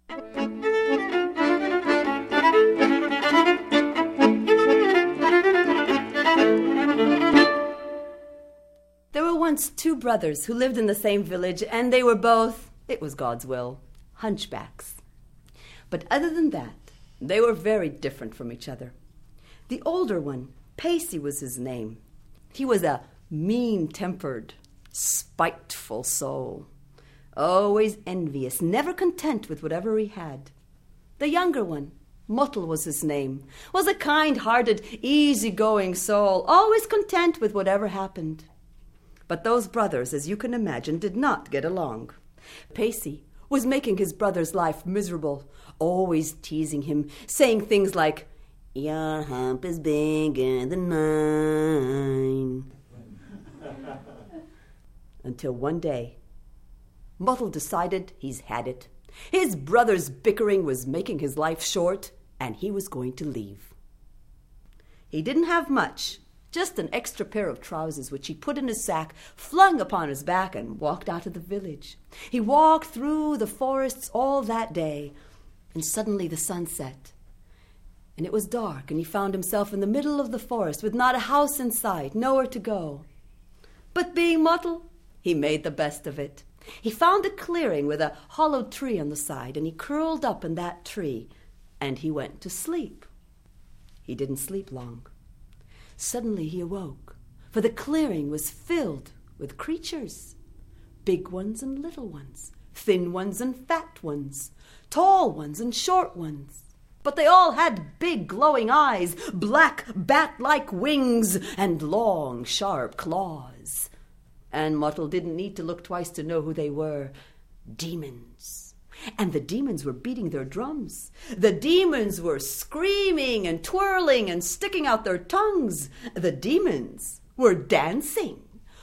There were once two brothers who lived in the same village, and they were both, it was God's will, hunchbacks. But other than that, they were very different from each other. The older one, Pacey was his name. He was a mean-tempered, spiteful soul, always envious, never content with whatever he had. The younger one, Muttle was his name, was a kind-hearted, easy-going soul, always content with whatever happened. But those brothers, as you can imagine, did not get along. Pacey was making his brother's life miserable, always teasing him, saying things like, "Your hump is bigger than mine." Until one day, Muttle decided he's had it. His brother's bickering was making his life short, and he was going to leave. He didn't have much, just an extra pair of trousers, which he put in his sack, flung upon his back, and walked out of the village. He walked through the forests all that day, and suddenly the sun set. And it was dark, and he found himself in the middle of the forest with not a house in sight, nowhere to go. But being Muttle, he made the best of it. He found a clearing with a hollow tree on the side, and he curled up in that tree, and he went to sleep. He didn't sleep long. Suddenly he awoke, for the clearing was filled with creatures, big ones and little ones, thin ones and fat ones, tall ones and short ones. But they all had big glowing eyes, black bat-like wings, and long, sharp claws. And Muttle didn't need to look twice to know who they were. Demons. And the demons were beating their drums. The demons were screaming and twirling and sticking out their tongues. The demons were dancing.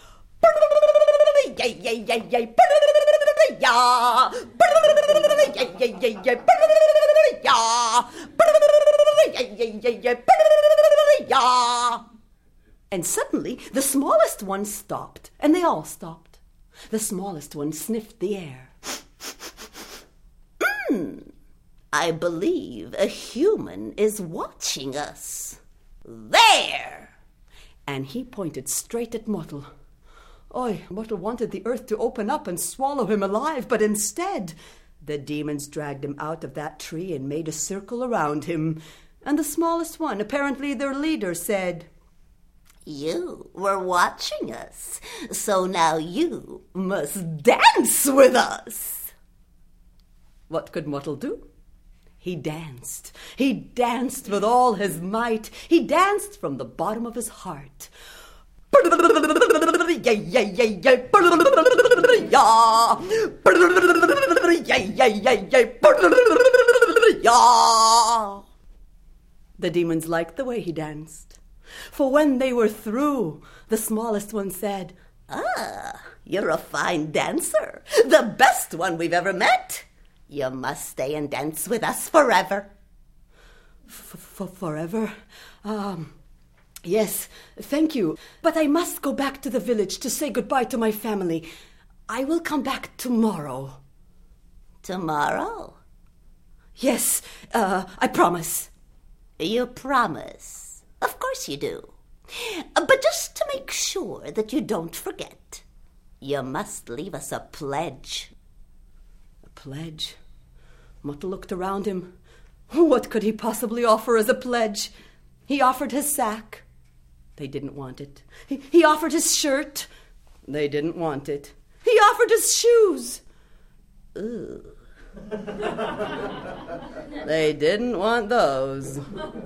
And suddenly the smallest one stopped, and they all stopped. The smallest one sniffed the air. I believe a human is watching us. There! And he pointed straight at Muttle. Muttle wanted the earth to open up and swallow him alive, but instead the demons dragged him out of that tree and made a circle around him. And the smallest one, apparently their leader, said, "You were watching us, so now you must dance with us." What could Muttle do? He danced. He danced with all his might. He danced from the bottom of his heart. The demons liked the way he danced. For when they were through, the smallest one said, "You're a fine dancer, the best one we've ever met. You must stay and dance with us forever." Forever? Yes, thank you. But I must go back to the village to say goodbye to my family. I will come back tomorrow. Tomorrow? Yes, I promise. You promise? Of course you do. But just to make sure that you don't forget, you must leave us a pledge. A pledge? Muttle looked around him. What could he possibly offer as a pledge? He offered his sack. They didn't want it. He offered his shirt. They didn't want it. He offered his shoes. Ooh. They didn't want those.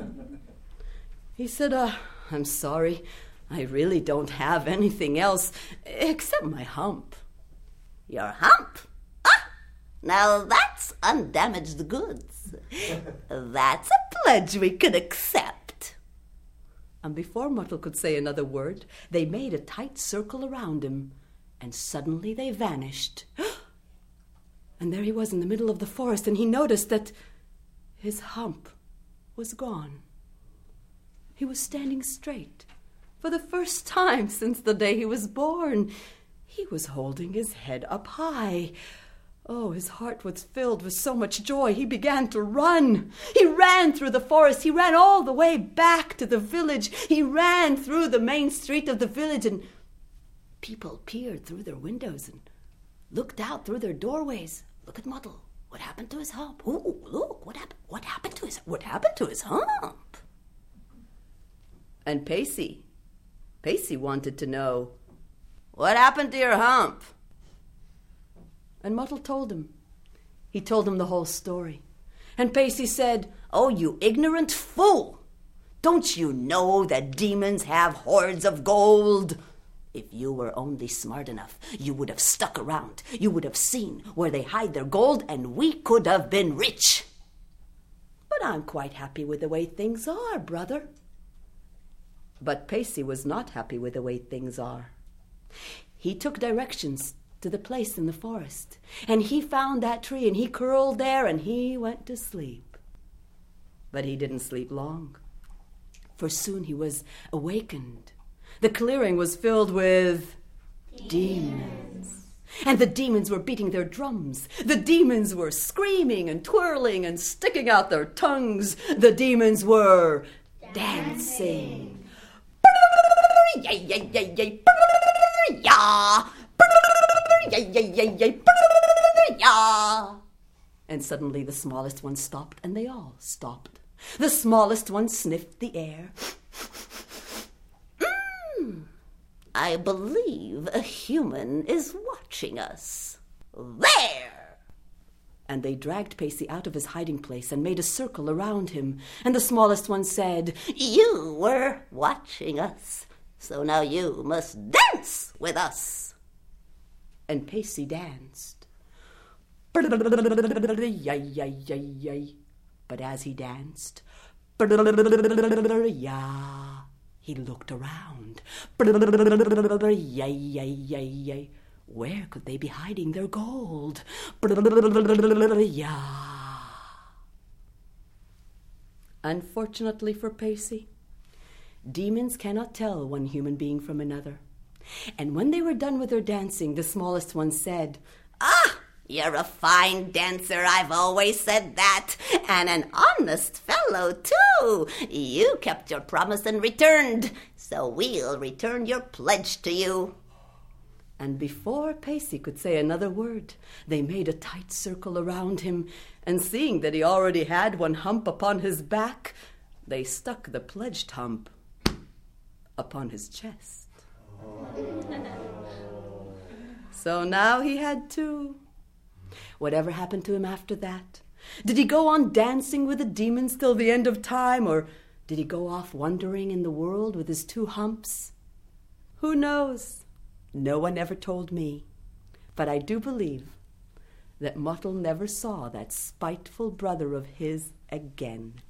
He said, "I'm sorry. I really don't have anything else except my hump." Your hump? Now that's undamaged goods. That's a pledge we could accept. And before Muttle could say another word, they made a tight circle around him, and suddenly they vanished. And there he was in the middle of the forest, and he noticed that his hump was gone. He was standing straight for the first time since the day he was born. He was holding his head up high. Oh, his heart was filled with so much joy, he began to run. He ran through the forest. He ran all the way back to the village. He ran through the main street of the village, and people peered through their windows and looked out through their doorways. Look at Muddle. What happened to his hump? Oh, look, what happened to his hump? And Pacey wanted to know, what happened to your hump? And Muddle told him. He told him the whole story. And Pacey said, oh, you ignorant fool! Don't you know that demons have hoards of gold? If you were only smart enough, you would have stuck around. You would have seen where they hide their gold, and we could have been rich. But I'm quite happy with the way things are, brother. But Pacey was not happy with the way things are. He took directions to the place in the forest, and he found that tree, and he curled there, and he went to sleep. But he didn't sleep long, for soon he was awakened. The clearing was filled with demons. And the demons were beating their drums. The demons were screaming and twirling and sticking out their tongues. The demons were dancing. Yay, yay, yay, yay, yeah. Yay, yay, yay, yay, yeah. And suddenly the smallest one stopped, and they all stopped. The smallest one sniffed the air. I believe a human is watching us. There! And they dragged Pacey out of his hiding place and made a circle around him. And the smallest one said, you were watching us, so now you must dance with us. And Pacey danced. But as he danced, he looked around. Where could they be hiding their gold? Unfortunately for Pacey, demons cannot tell one human being from another. And when they were done with their dancing, the smallest one said, ah, you're a fine dancer, I've always said that, and an honest fellow, too. You kept your promise and returned, so we'll return your pledge to you. And before Pacey could say another word, they made a tight circle around him, and seeing that he already had one hump upon his back, they stuck the pledged hump upon his chest. So now he had two. Whatever happened to him after that? Did he go on dancing with the demons till the end of time, or did he go off wandering in the world with his two humps? Who knows? No one ever told me. But I do believe that Muddle never saw that spiteful brother of his again.